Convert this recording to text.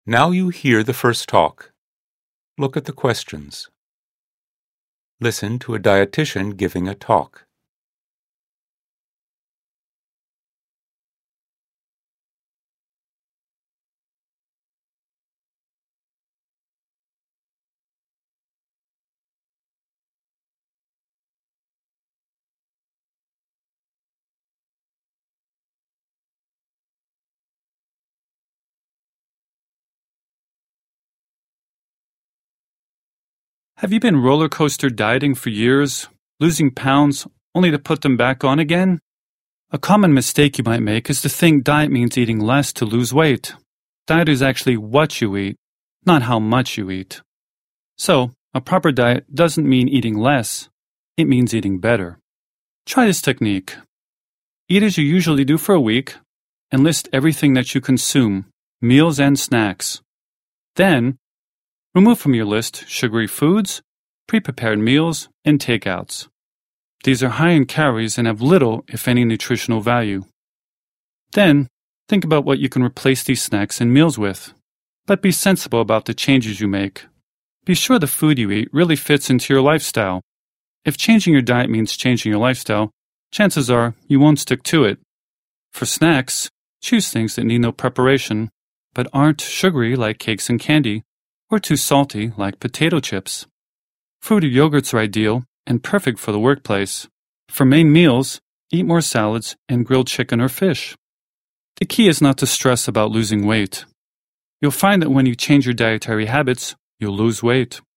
Now you hear the first talk. Look at the questions. Listen to a dietitian giving a talk. Have you been roller coaster dieting for years, losing pounds only to put them back on again? A common mistake you might make is to think diet means eating less to lose weight. Diet is actually what you eat, not how much you eat. So, a proper diet doesn't mean eating less, it means eating better. Try this technique. Eat as you usually do for a week and list everything that you consume, meals and snacks. Then, remove from your list sugary foods, pre-prepared meals, and takeouts. These are high in calories and have little, if any, nutritional value. Then, think about what you can replace these snacks and meals with. But be sensible about the changes you make. Be sure the food you eat really fits into your lifestyle. If changing your diet means changing your lifestyle, chances are you won't stick to it. For snacks, choose things that need no preparation, but aren't sugary like cakes and candy, or too salty like potato chips. Fruit or yogurts are ideal and perfect for the workplace. For main meals, eat more salads and grilled chicken or fish. The key is not to stress about losing weight. You'll find that when you change your dietary habits, you'll lose weight.